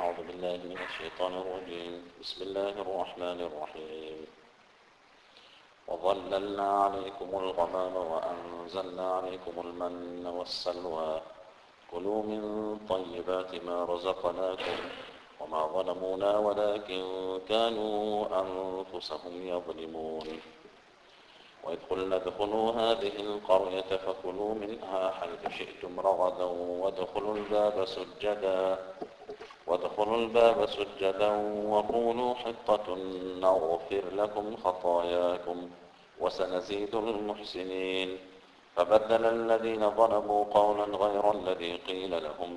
أعوذ بالله من الشيطان الرجيم بسم الله الرحمن الرحيم وظللنا عليكم الغمام وأنزلنا عليكم المن والسلوى كلوا من طيبات ما رزقناكم وما ظلمونا ولكن كانوا أنفسهم يظلمون وإذ قلنا ادخلوا هذه القرية فكلوا منها حيث شئتم رغدا وادخلوا الباب سجدا وقولوا حطة نغفر لكم خطاياكم وسنزيد المحسنين فبدل الذين ظلموا قولا غير الذي قيل لهم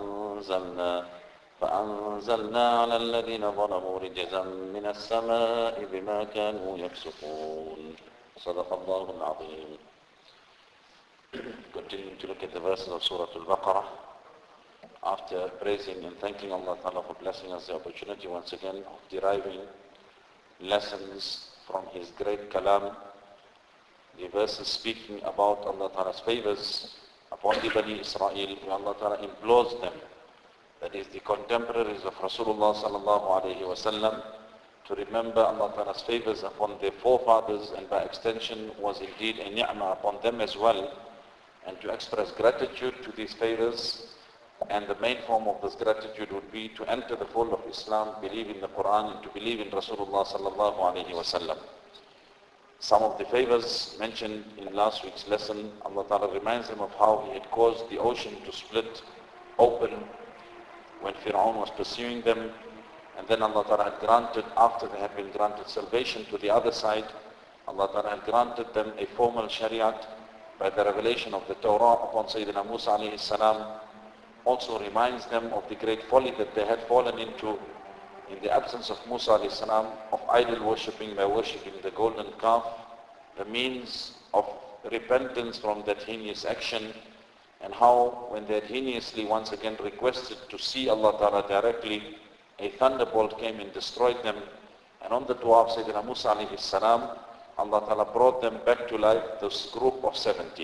فأنزلنا على الذين ظلموا رجزا من السماء بما كانوا يفسقون صدق الله العظيم. Continuing to look at the verses of Surah Al-Baqarah, after praising and thanking Allah Ta'ala for blessing us the opportunity once again of deriving lessons from His great Kalam, the verses speaking about Allah Ta'ala's favors upon the Bani Israel, where Allah Ta'ala implores them, that is the contemporaries of Rasulullah Sallallahu Alaihi Wasallam, to remember Allah Ta'ala's favors upon their forefathers, and by extension was indeed a ni'mah upon them as well, and to express gratitude to these favors. And the main form of this gratitude would be to enter the fold of Islam, believe in the Quran, and to believe in Rasulullah Sallallahu Alaihi Wasallam. Some of the favors mentioned in last week's lesson, Allah Ta'ala reminds them of how He had caused the ocean to split open when Fir'aun was pursuing them. And then Allah Ta'ala had granted, after they had been granted salvation to the other side, Allah Ta'ala had granted them a formal shariat by the revelation of the Torah upon Sayyidina Musa alayhi salam. Also reminds them of the great folly that they had fallen into in the absence of Musa alayhi salam, of idol worshipping by worshipping the golden calf, the means of repentance from that heinous action, and how when they had heinously once again requested to see Allah Ta'ala directly, a thunderbolt came and destroyed them. And on the dua of Sayyidina Musa alayhi salam, Allah Ta'ala brought them back to life, this group of 70.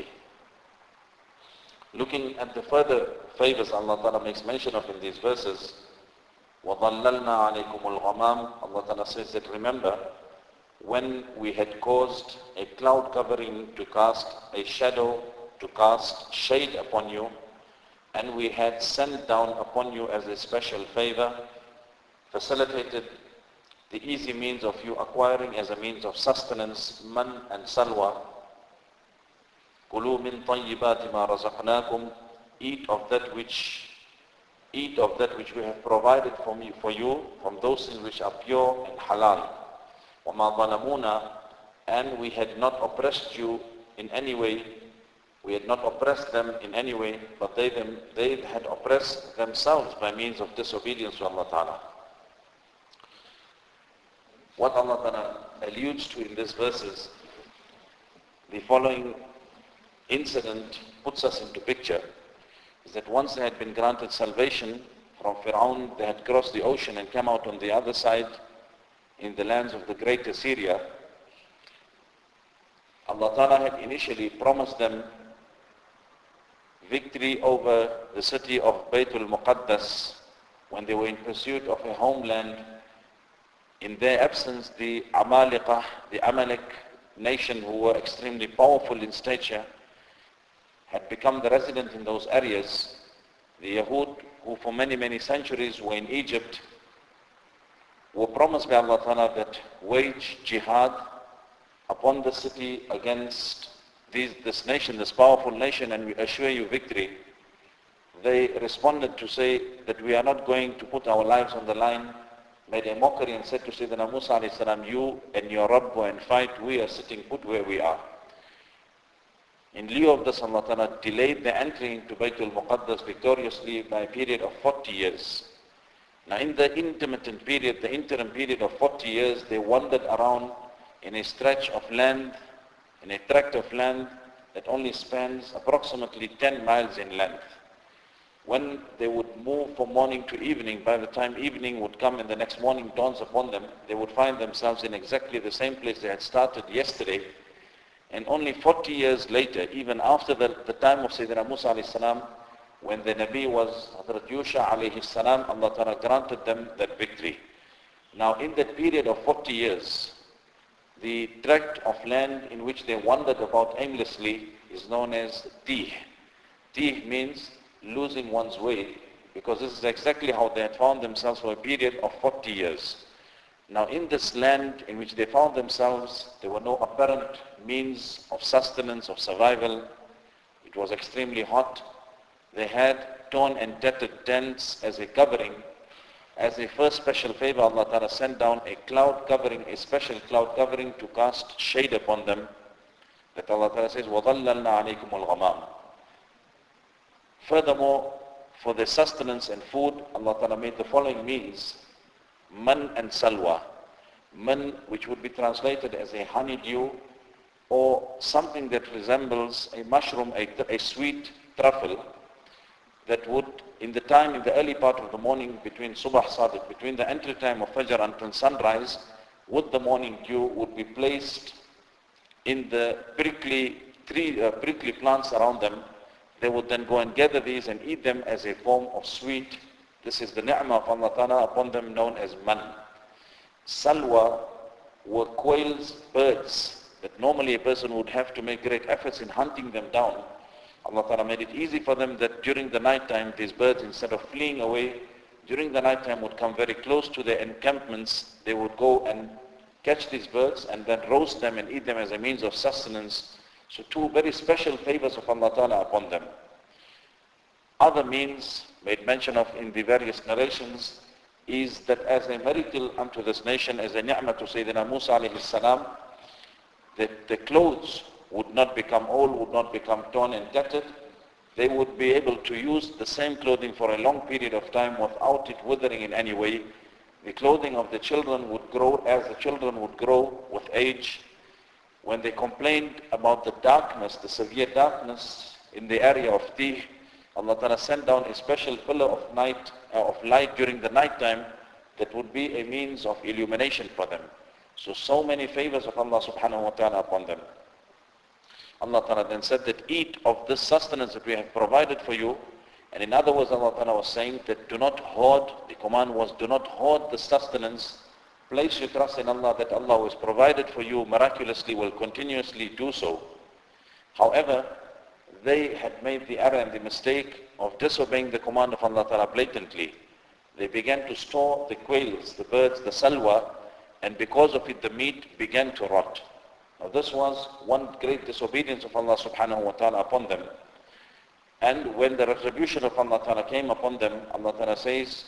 Looking at the further favors Allah Ta'ala makes mention of in these verses, وَظَلَّلْنَا عَلَيْكُمُ الْغَمَامِ, Allah Ta'ala says that remember, when we had caused a cloud covering to cast a shadow, to cast shade upon you, and we had sent down upon you as a special favor, facilitated the easy means of you acquiring as a means of sustenance, man and salwa. كُلُوا مِن طَيِّبَاتِ مَا رَزَقْنَاكُمْ, eat of that which we have provided for you from those things which are pure and halal. وَمَا ظَلَمُونَا, and we had not oppressed you in any way, we had not oppressed them in any way, but they had oppressed themselves by means of disobedience to Allah Ta'ala. What Allah Ta'ala alludes to in these verses, the following incident puts us into picture, is that once they had been granted salvation from Fir'aun, they had crossed the ocean and come out on the other side in the lands of the great Assyria. Allah Ta'ala had initially promised them victory over the city of Baytul Muqaddas when they were in pursuit of a homeland. In their absence, the Amaliqah, the Amalek nation, who were extremely powerful in stature, had become the resident in those areas. The Yahud, who for many centuries were in Egypt, were promised by Allah Ta'ala that wage jihad upon the city against this nation, this powerful nation, and we assure you victory. They responded to say that we are not going to put our lives on the line, made a mockery and said to Sayyidina Musa alayhi salam, you and your Rabb go and fight, we are sitting put where we are. In lieu of this, Allah Ta'ala delayed the entry into Baytul Muqaddas victoriously by a period of 40 years. Now in the intermittent period, the interim period of 40 years, they wandered around in a stretch of land, in a tract of land that only spans approximately 10 miles in length. When they would move from morning to evening, by the time evening would come and the next morning dawns upon them, they would find themselves in exactly the same place they had started yesterday. And only 40 years later, even after the time of Sayyidina Musa alayhi salam, when the Nabi was Hazrat Yusha alayhi salam, Allah Ta'ala granted them that victory. Now in that period of 40 years, the tract of land in which they wandered about aimlessly is known as Tih. Tih means losing one's way, because this is exactly how they had found themselves for a period of 40 years. Now in this land in which they found themselves, there were no apparent means of sustenance, of survival. It was extremely hot. They had torn and tattered tents as a covering. As a first special favor, Allah Ta'ala sent down a cloud covering, a special cloud covering to cast shade upon them. That Allah Ta'ala says, وَظَلَّلْنَا عَلَيْكُمُ الْغَمَامِ. Furthermore, for their sustenance and food, Allah Ta'ala made the following means: man and salwa. Man, which would be translated as a honeydew, or something that resembles a mushroom, a sweet truffle, that would, in the early part of the morning, between Subah Sadiq, between the entry time of Fajr until sunrise, with the morning dew would be placed in the prickly plants around them. They would then go and gather these and eat them as a form of sweet. This is the ni'mah of Allah Ta'ala upon them, known as man. Salwa were quails, birds, that normally a person would have to make great efforts in hunting them down. Allah Ta'ala made it easy for them that during the night time, these birds, instead of fleeing away, during the night time would come very close to their encampments. They would go and catch these birds and then roast them and eat them as a means of sustenance. So two very special favors of Allah Ta'ala upon them. Other means made mention of in the various narrations is that as a miracle unto this nation, as a ni'mah to Sayyidina Musa alayhi salam, that the clothes would not become old, would not become torn and tattered. They would be able to use the same clothing for a long period of time without it withering in any way. The clothing of the children would grow as the children would grow with age. When they complained about the darkness, the severe darkness in the area of Tih, Allah Ta'ala sent down a special pillar of light during the night time that would be a means of illumination for them. So many favors of Allah Subhanahu wa Ta'ala upon them. Allah Ta'ala then said that eat of this sustenance that we have provided for you. And in other words, Allah Ta'ala was saying that do not hoard. The command was do not hoard the sustenance. Place your trust in Allah that Allah who has provided for you miraculously will continuously do so. However, they had made the error and the mistake of disobeying the command of Allah Ta'ala blatantly. They began to store the quails, the birds, the salwa, and because of it the meat began to rot. Now this was one great disobedience of Allah Subhanahu wa Ta'ala upon them. And when the retribution of Allah Ta'ala came upon them, Allah Ta'ala says,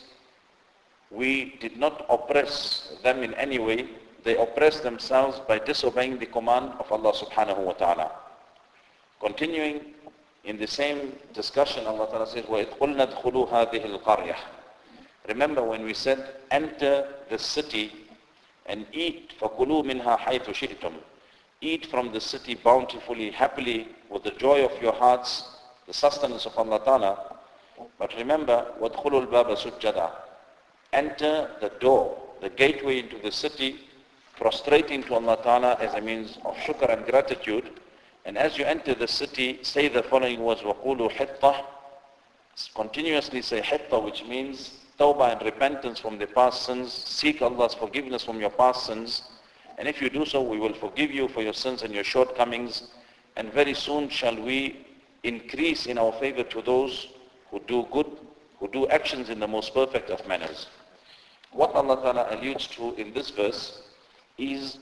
we did not oppress them in any way. They oppressed themselves by disobeying the command of Allah Subhanahu wa Ta'ala. Continuing in the same discussion, Allah Ta'ala says, وَإِذْ قُلْنَا ادْخُلُوا هَذِهِ الْقَرْيَةِ. Remember when we said, enter the city and eat, فَكُلُوا مِنْهَا حَيْثُ شِئْتُمْ. Eat from the city bountifully, happily, with the joy of your hearts, the sustenance of Allah Ta'ala. But remember, وَادْخُلُوا الْبَابَ سُجَّدًا. Enter the door, the gateway into the city, prostrating to Allah Ta'ala as a means of shukr and gratitude. And as you enter the city, say the following words, وَقُولُوا حِطَّةً. Continuously say hitta, which means tawbah and repentance from the past sins. Seek Allah's forgiveness from your past sins. And if you do so, we will forgive you for your sins and your shortcomings. And very soon shall we increase in our favor to those who do good, who do actions in the most perfect of manners. What Allah Ta'ala alludes to in this verse is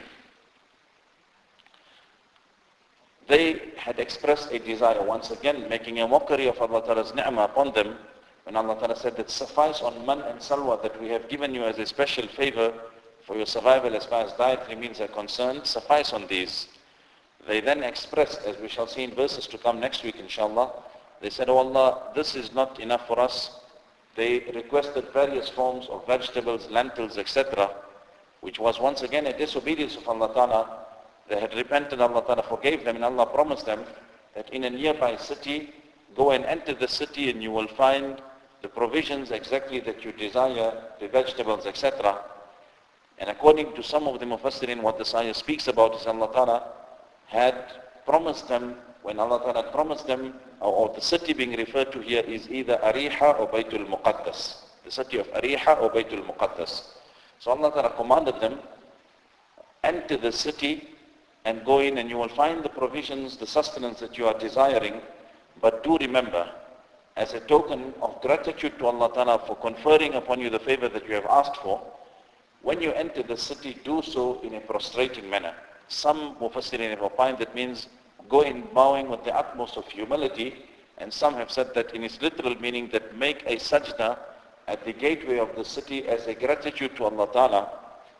they had expressed a desire, once again making a mockery of Allah Ta'ala's ni'mah upon them, when Allah Ta'ala said that suffice on man and salwa that we have given you as a special favor for your survival as far as dietary means are concerned, suffice on these. They then expressed, as we shall see in verses to come next week inshallah, they said, oh Allah, this is not enough for us. They requested various forms of vegetables, lentils, etc., which was once again a disobedience of Allah Ta'ala. They had repented, Allah Ta'ala forgave them, and Allah promised them that in a nearby city, go and enter the city and you will find the provisions exactly that you desire, the vegetables, etc. And according to some of the Mufassirin, what this ayah speaks about is Allah Ta'ala had promised them when Allah Ta'ala promised them, or the city being referred to here is either Ariha or Baytul Muqaddas. The city of Ariha or Baytul Muqaddas. So Allah Ta'ala commanded them, enter the city and go in and you will find the provisions, the sustenance that you are desiring. But do remember, as a token of gratitude to Allah Ta'ala for conferring upon you the favor that you have asked for, when you enter the city, do so in a prostrating manner. Some Mufassirin have opined that means go in bowing with the utmost of humility, and some have said that in its literal meaning that make a sajda at the gateway of the city as a gratitude to Allah Ta'ala.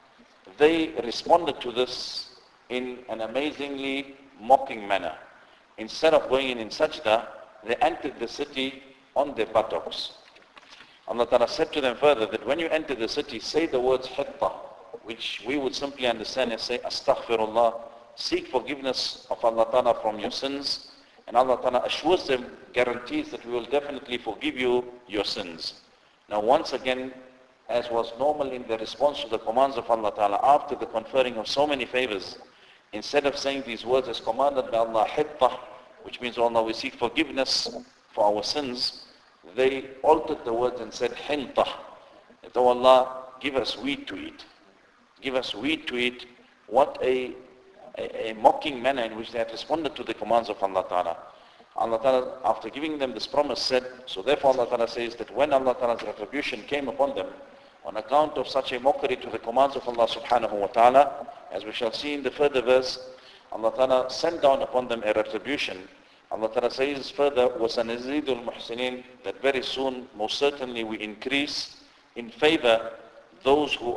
They responded to this in an amazingly mocking manner. Instead of going in sajda, they entered the city on their buttocks. Allah Ta'ala said to them further that when you enter the city, say the words hitta, which we would simply understand as say astaghfirullah, seek forgiveness of Allah Ta'ala from your sins, and Allah Ta'ala assures them, guarantees that we will definitely forgive you your sins. Now once again, as was normal in the response to the commands of Allah Ta'ala after the conferring of so many favors, instead of saying these words as commanded by Allah, hitta, which means, Allah, we seek forgiveness for our sins, they altered the words and said hinta, that, oh Allah, give us wheat to eat. Give us wheat to eat. What a mocking manner in which they had responded to the commands of Allah Ta'ala. Allah Ta'ala, after giving them this promise, said, so therefore Allah Ta'ala says that when Allah Ta'ala's retribution came upon them, on account of such a mockery to the commands of Allah Subhanahu wa Ta'ala, as we shall see in the further verse, Allah Ta'ala sent down upon them a retribution. Allah Ta'ala says further, وَسَنَزِيدُ الْمُحْسِنِينَ, that very soon, most certainly we increase in favor those who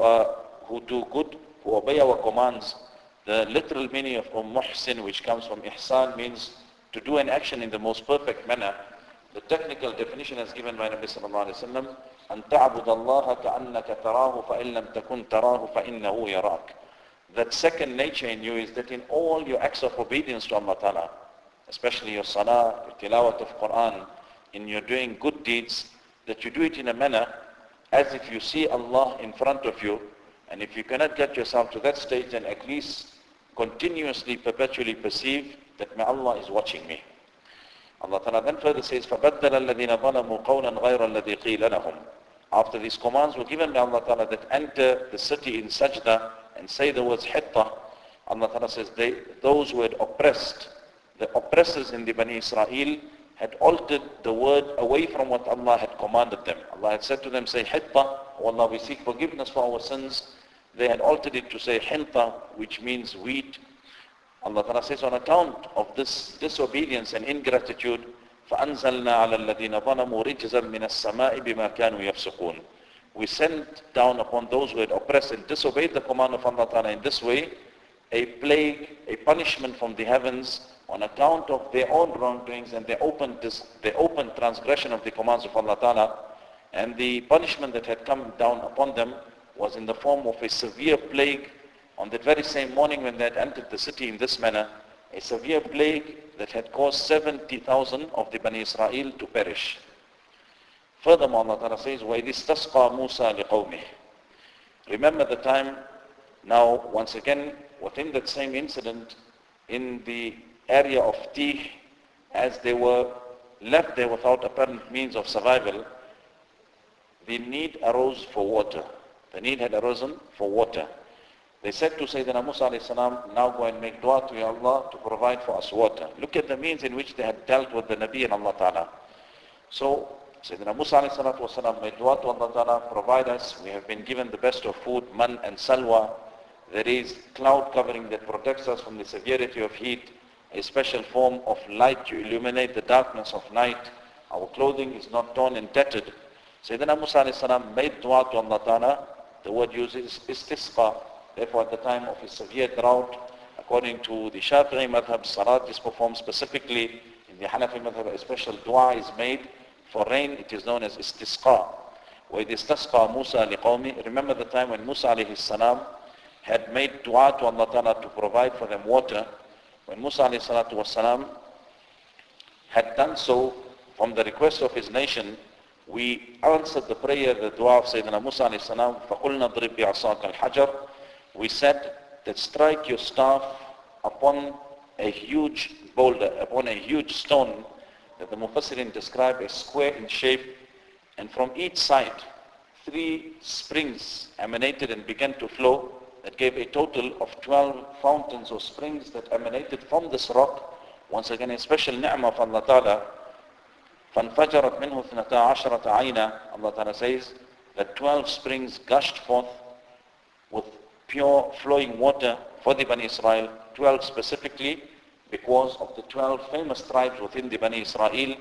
do good, who obey our commands. The literal meaning of muhsin, which comes from ihsan, means to do an action in the most perfect manner. The technical definition as given by Nabi sallallahu alayhi wa sallam, أَن تَعْبُدَ اللَّهَ كَأَنَّكَ تَرَاهُ فَإِن لَمْ تَكُنْ تَرَاهُ فَإِنَّهُ يَرَاكَ. That second nature in you is that in all your acts of obedience to Allah Ta'ala, especially your salah, your tilawat of Quran, in your doing good deeds, that you do it in a manner as if you see Allah in front of you. And if you cannot get yourself to that stage, then at least continuously, perpetually perceive that my Allah is watching me. Allah Ta'ala then further says, فَبَدَّلَ الَّذِينَ ظَلَمُوا قَوْلًا غَيْرَ الَّذِي قِيلَ لَهُمْ. After these commands were given by Allah Ta'ala that enter the city in sajda and say the words hitta, Allah Ta'ala says those who had oppressed, the oppressors in the Bani Israel had altered the word away from what Allah had commanded them. Allah had said to them, say hitta, oh Allah, we seek forgiveness for our sins. They had altered it to say hinta, which means wheat. Allah Ta'ala says, on account of this disobedience and ingratitude, فَأَنزَلْنَا عَلَى الَّذِينَ ظَلَمُوا رِجْزًا مِنَ السَّمَاءِ بِمَا كَانُوا يَفْسُقُونَ. We sent down upon those who had oppressed and disobeyed the command of Allah Ta'ala in this way, a plague, a punishment from the heavens on account of their own wrongdoings and their open transgression of the commands of Allah Ta'ala. And the punishment that had come down upon them was in the form of a severe plague on that very same morning when they had entered the city in this manner, a severe plague that had caused 70,000 of the Bani Israel to perish. Furthermore, Allah Ta'ala says, وَإِذِ اسْتَسْقَى مُوسَى لِقَوْمِهِ. Remember the time, now once again, within that same incident, in the area of Tih, as they were left there without apparent means of survival, the need arose for water. The need had arisen for water. They said to Sayyidina Musa alayhi salam, now go and make dua to your Allah to provide for us water. Look at the means in which they had dealt with the Nabi and Allah Ta'ala. So Sayyidina Musa alayhi salam made dua to Allah Ta'ala, provide us. We have been given the best of food, man and salwa. There is cloud covering that protects us from the severity of heat, a special form of light to illuminate the darkness of night. Our clothing is not torn and tattered. Sayyidina Musa alayhi salam made dua to Allah Ta'ala. The word used is istisqa. Therefore, at the time of a severe drought, according to the Shafi'i madhab, salat is performed specifically. In the Hanafi madhab, a special dua is made for rain. It is known as istisqa. وَإِذِ اسْتَسْقَى مُوسَى لِقَوْمِهِ. Remember the time when Musa alayhi salam had made dua to Allah Ta'ala to provide for them water. When Musa alayhi salatu wasalam had done so from the request of his nation, we answered the prayer, the dua of Sayyidina Musa alayhi salam, فَقُلْنَا ضْرِبْ بِعَصَاكَ الْحَجَرِ. We said that strike your staff upon a huge boulder, upon a huge stone that the Mufassirin describe as square in shape, and from each side 3 springs emanated and began to flow, that gave a total of 12 fountains or springs that emanated from this rock. Once again, a special ni'mah of Allah Ta'ala. فَانْفَجَرَتْ مِنْهُ 12 عَيْنًا. Allah Ta'ala says that 12 springs gushed forth with pure flowing water for the Bani Israel, 12 specifically because of the 12 famous tribes within the Bani Israel,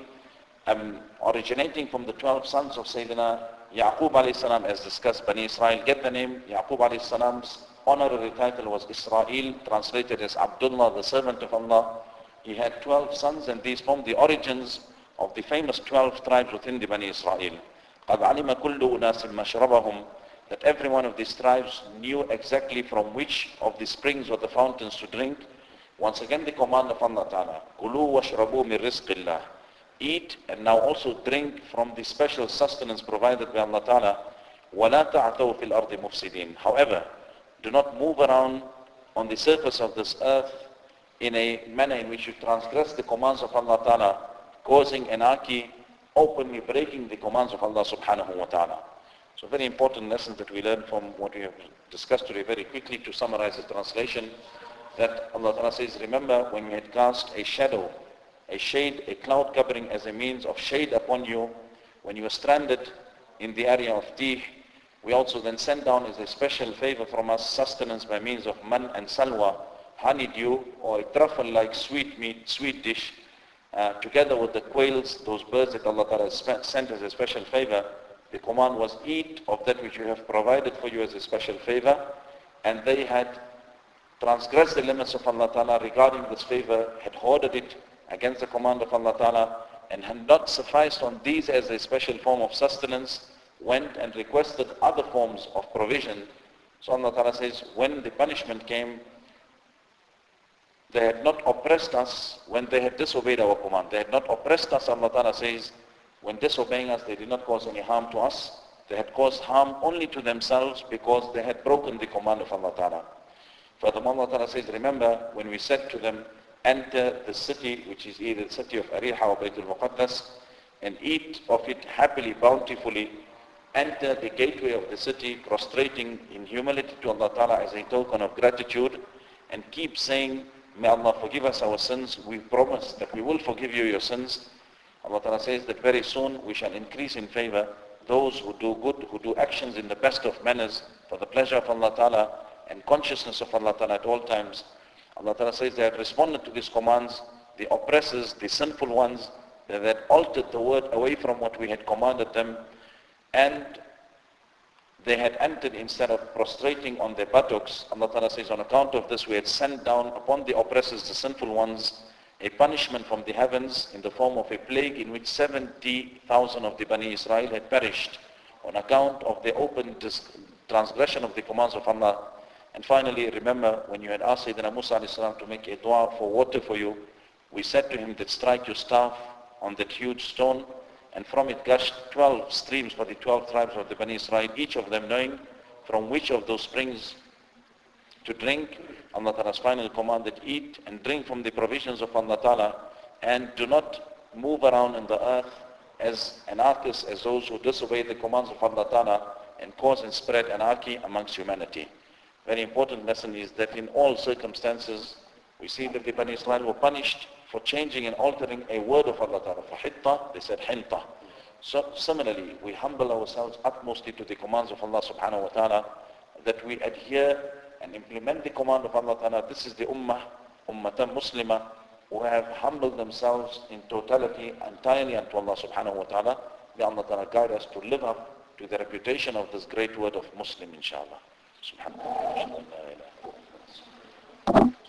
originating from the 12 sons of Sayyidina Yaqub alayhi salam, as discussed. Bani Israel get the name. Yaqub alayhi salam's honorary title was Israel, translated as Abdullah, the servant of Allah. He had 12 sons, and these formed the origins of the famous 12 tribes within the Bani Israel. قَدْ عَلِمَ كُلُّ أُنَاسٍ مَشْرَبَهُمْ. That every one of these tribes knew exactly from which of the springs or the fountains to drink. Once again, the command of Allah Ta'ala, كُلُوا وَاشْرَبُوا مِنْ رِزْقِ اللَّهِ. Eat and now also drink from the special sustenance provided by Allah Ta'ala. وَلَا تَعْثَوْا فِي الْأَرْضِ مُفْسِدِينَ. However, do not move around on the surface of this earth in a manner in which you transgress the commands of Allah Ta'ala, causing anarchy, openly breaking the commands of Allah Subhanahu wa Ta'ala. So very important lessons that we learn from what we have discussed today. Very quickly to summarize the translation, that Allah Ta'ala says, remember when we had cast a shadow, a shade, a cloud covering as a means of shade upon you, when you were stranded in the area of Tih, we also then sent down as a special favor from us sustenance by means of man and salwa, honeydew, or a truffle-like sweet meat, sweet dish, together with the quails, those birds that Allah Ta'ala sent as a special favor. The command was, eat of that which we have provided for you as a special favor. And they had transgressed the limits of Allah Ta'ala regarding this favor, had hoarded it against the command of Allah Ta'ala, and had not sufficed on these as a special form of sustenance, went and requested other forms of provision. So Allah Ta'ala says, when the punishment came, they had not oppressed us when they had disobeyed our command. They had not oppressed us, Allah Ta'ala says, when disobeying us, they did not cause any harm to us. They had caused harm only to themselves because they had broken the command of Allah Ta'ala. Furthermore, Allah Ta'ala says, remember when we said to them, enter the city, which is either the city of Ariha or Baytul Muqaddas, and eat of it happily, bountifully. Enter the gateway of the city, prostrating in humility to Allah Ta'ala as a token of gratitude, and keep saying, may Allah forgive us our sins. We promise that we will forgive you your sins. Allah Ta'ala says that very soon we shall increase in favor those who do good, who do actions in the best of manners for the pleasure of Allah Ta'ala and consciousness of Allah Ta'ala at all times. Allah Ta'ala says they had responded to these commands. The oppressors, the sinful ones, they had altered the word away from what we had commanded them, and they had entered, instead of prostrating on their buttocks, Allah Ta'ala says, on account of this we had sent down upon the oppressors, the sinful ones, a punishment from the heavens in the form of a plague in which 70,000 of the Bani Israel had perished on account of the open transgression of the commands of Allah. And finally, remember when you had asked Sayyidina Musa alayhi salam to make a dua for water for you, we said to him that strike your staff on that huge stone, and from it gushed 12 streams for the 12 tribes of the Bani Israel, each of them knowing from which of those springs to drink. Allah Ta'ala's final commanded, eat and drink from the provisions of Allah Ta'ala, and do not move around in the earth as anarchists, as those who disobey the commands of Allah Ta'ala and cause and spread anarchy amongst humanity. Very important lesson is that in all circumstances, we see that the Bani Israel were punished for changing and altering a word of Allah Ta'ala. For hitta, they said hinta. So similarly, we humble ourselves utmostly to the commands of Allah Subhanahu wa Ta'ala, that we adhere and implement the command of Allah Ta'ala. This is the ummatan Muslimah, who have humbled themselves in totality entirely unto Allah Subhanahu wa Ta'ala. May Allah Ta'ala guide us to live up to the reputation of this great word of Muslim, inshallah. Subhanallah.